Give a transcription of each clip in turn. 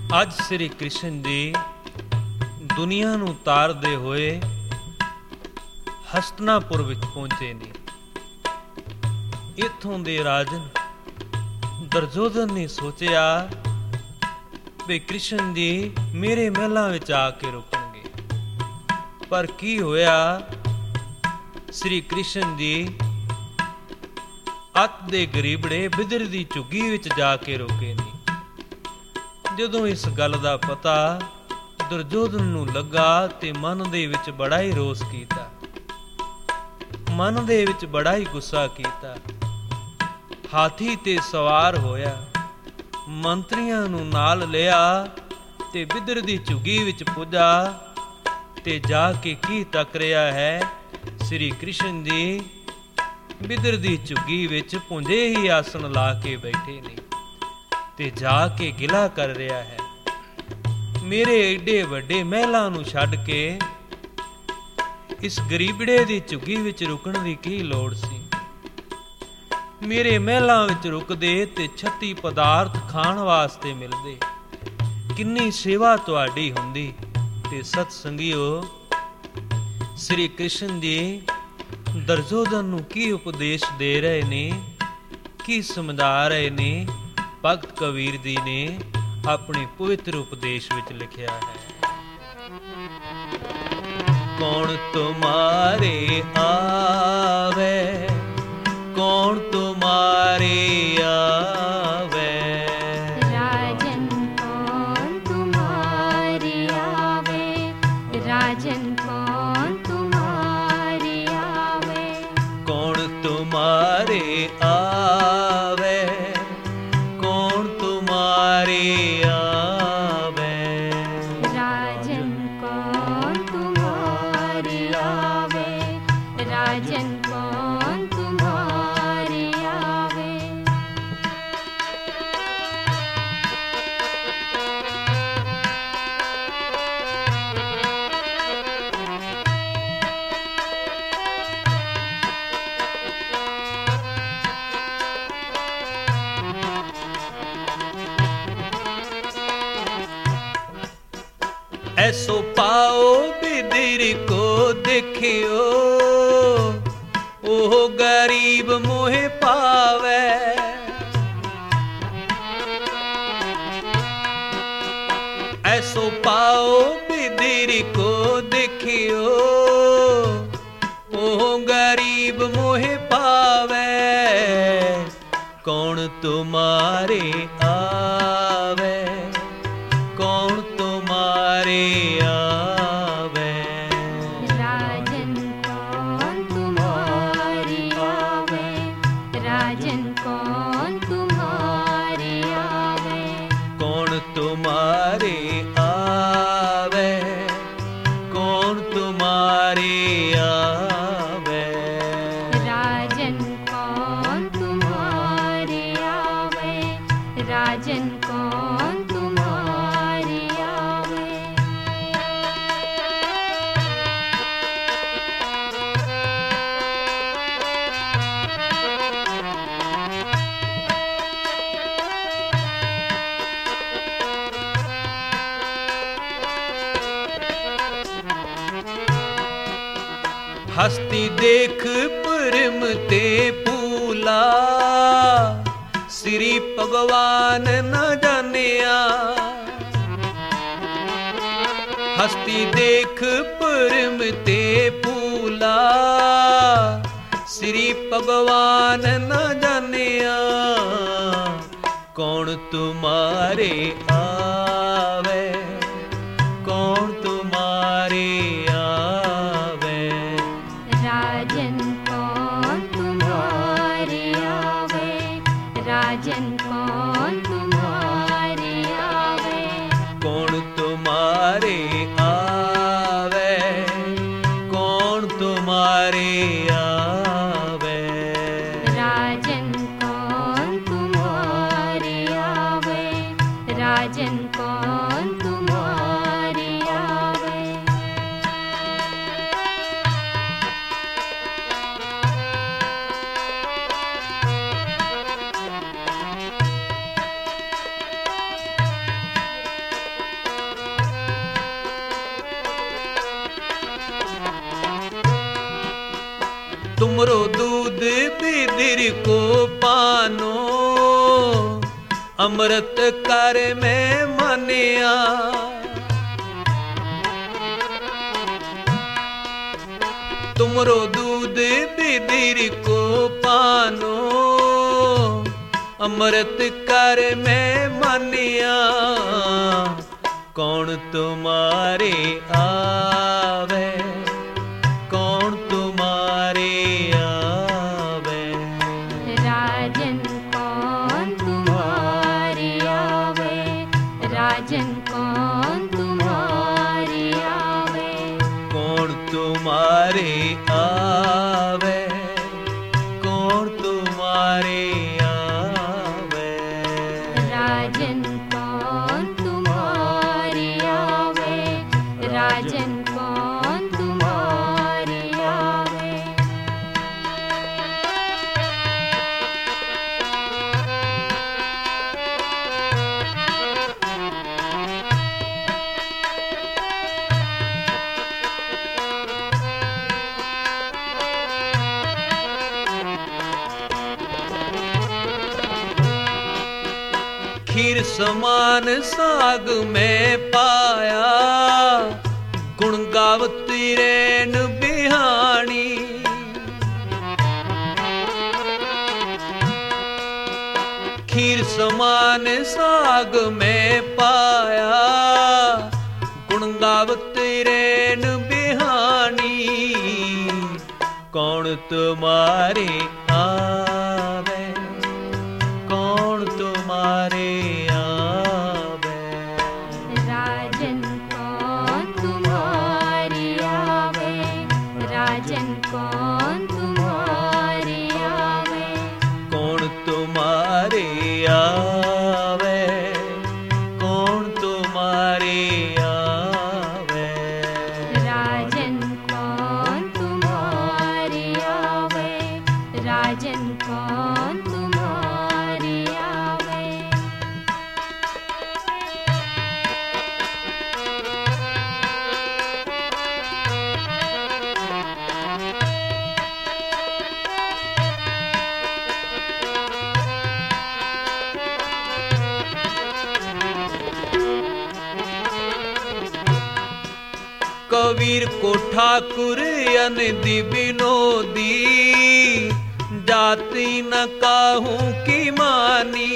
ਅੱਜ ਸ੍ਰੀ ਕ੍ਰਿਸ਼ਨ ਜੀ ਦੁਨੀਆ ਨੂੰ ਤਾਰਦੇ ਹੋਏ ਹਸਤਨਾਪੁਰ ਵਿੱਚ ਪਹੁੰਚੇ ਨੇ। ਇੱਥੋਂ ਦੇ ਰਾਜਨ ਦੁਰਯੋਧਨ ਨੇ ਸੋਚਿਆ ਵੀ ਕ੍ਰਿਸ਼ਨ ਜੀ ਮੇਰੇ ਮਹਿਲਾਂ ਵਿੱਚ ਆ ਕੇ ਰੁਕਣਗੇ, ਪਰ ਕੀ ਹੋਇਆ, ਸ੍ਰੀ ਕ੍ਰਿਸ਼ਨ ਜੀ ਅੱਤ ਦੇ ਗਰੀਬੜੇ ਬਿਦਰ ਦੀ ਝੁੱਗੀ ਵਿੱਚ ਜਾ ਕੇ ਰੁਕੇ ਨੇ। ਜਦੋਂ ਇਸ ਗੱਲ ਦਾ ਪਤਾ ਦੁਰਯੋਧਨ ਨੂੰ ਲੱਗਾ ਤੇ ਮਨ ਦੇ ਵਿੱਚ ਬੜਾ ਹੀ ਰੋਸ ਕੀਤਾ, ਮਨ ਦੇ ਵਿੱਚ ਬੜਾ ਹੀ ਗੁੱਸਾ ਕੀਤਾ। ਹਾਥੀ ਤੇ ਸਵਾਰ ਹੋਇਆ, ਮੰਤਰੀਆਂ ਨੂੰ ਨਾਲ ਲਿਆ ਤੇ ਬਿਦਰ ਦੀ ਝੁੱਗੀ ਵਿੱਚ ਪੁੱਜਾ ਤੇ ਜਾ ਕੇ ਕੀ ਤੱਕ ਰਿਹਾ ਹੈ, ਸ੍ਰੀ ਕ੍ਰਿਸ਼ਨ ਜੀ ਬਿਦਰ ਦੀ ਝੁੱਗੀ ਵਿੱਚ ਪੁੰਜੇ ਹੀ ਆਸਣ ਲਾ ਕੇ ਬੈਠੇ ਨੇ ਤੇ ਜਾ ਕੇ ਗਿਲਾ ਕਰ ਰਿਹਾ ਹੈ, ਮੇਰੇ ਏਡੇ ਵੱਡੇ ਮਹਿਲਾਂ ਨੂੰ ਛੱਡ ਕੇ ਇਸ ਗਰੀਬੜੇ ਦੀ ਝੁੱਗੀ ਵਿੱਚ ਰੁਕਣ ਦੀ ਕੀ ਲੋੜ ਸੀ। ਮੇਰੇ ਮਹਿਲਾਂ ਵਿੱਚ ਰੁਕਦੇ ਤੇ 36 ਪਦਾਰਥ ਖਾਣ ਵਾਸਤੇ ਮਿਲਦੇ, ਕਿੰਨੀ ਸੇਵਾ ਤੁਹਾਡੀ ਹੁੰਦੀ। ਤੇ ਸਤ ਸੰਗਿਓ, ਸ੍ਰੀ ਕ੍ਰਿਸ਼ਨ ਜੀ ਦੁਰਯੋਧਨ ਨੂੰ ਕੀ ਉਪਦੇਸ਼ ਦੇ ਰਹੇ ਨੇ, ਕੀ ਸਮਝਾ ਰਹੇ ਨੇ, ਭਗਤ ਕਬੀਰ ਜੀ ਨੇ ਆਪਣੇ ਪਵਿੱਤਰ ਉਪਦੇਸ਼ ਵਿੱਚ ਲਿਖਿਆ ਹੈ। ਕੌਣ ਤੁਮਾਰੇ ਆਵੇ, ਕੌਣ ਤੁਮਾਰੇ ਆਵੇ, ਰਾਜਨ ਕੌਣ ਤੁਮਾਰੇ ਆਵੇ, ਰਾਜਨ ਕੌਣ ਤੁਮਾਰੇ ਆਵੇ, ਕੌਣ ਤੁਮਾਰੇ ਆਵੇ, ਕੌਣ ਤੁਮਾਰੇ ਆਵੇ, ਰਾਜਨ ਕੌਣ ਤੁਮਾਰੇ ਆਵੇ, ਰਾਜਨ ਕੌਣ ਤੁਮਾਰੇ ਆਵੇ। ऐसो पाओ बिदिर को देखियो, ओह गरीब मोहे पावे, ऐसो पाओ बिदिर को देखियो, ओह गरीब मोहे पावे, कौन तुम्हारे आवे, कौन तुम्हारे आवे, राजन कौन तुम्हारे आवे, राजन कौन तुम्हारे आवे, कौन तुम्हारे आवे, कौन तुम्हारे आवे, राजन कौन तुम्हारे आवे, राजन कौन तुम्हारे आवे। हस्ती देख परम ते पूला, श्री भगवान न जानिया, हस्ती देख परम ते पूला, श्री भगवान न जानिया, कौन तुम्हारे आवे, कौन तुम्हारे आवे, राजन कौन तुम्हारे आवे, राजन कौन तुम्हारे आवे, कौन तुम्हारे आवे, कौन तुम्हारे आवे, राजन कौन तुम्हारे आवे, राजन कौन तुम्हारे आवे। बिदिर को पानो, अमृत कर में मनिया। तुमरो दूध बिदिर को पानो, अमृत कर में मनिया। कौन तुम्हारे आवे, कौन तुम्हारे आवे। राजन कौन तुम्हारे आवे, राजन कौन तुम्हारे आवे। कौन तुम्हारे आवे, कौन तुम्हारे आवे। राजन कौन तुम्हारे आवे, राजन कौन तुम्हारे आवे। खीर समान साग में पाया, गुण गावती रेन बिहानी। खीर समान साग में पाया, गुण गावती रेन बिहानी। कौन तुम्हारे आवे, कौन तुम्हारे आवे। राजन कौन तुम्हारे आवे, राजन कौन तुम्हारे आवे। कौन तुम्हारे आवे, कौन तुम्हारे आवे। राजन कौन तुम्हारे आवे, राजन कौन तुम्हारे आवे। कबीर को ठाकुर अनदि विनोदी, जाति न काहूं की मानी।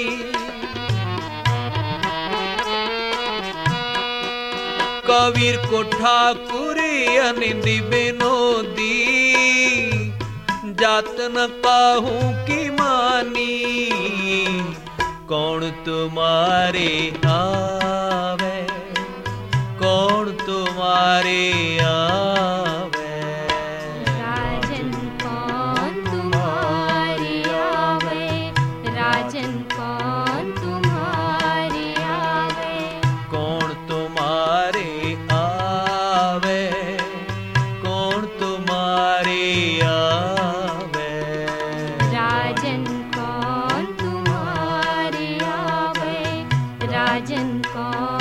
कबीर को ठाकुर अनदि विनोदी, जात न काहूं की मानी। कौन तुम्हारे आवे, कौन तुम्हारे आवे। राजन कौन तुम्हारे आवे, राजन कौन तुम्हारे आवे। कौन तुम्हारे आवे, कौन तुम्हारे आवे। राजन कौन तुम्हारे आवे, राजन कौन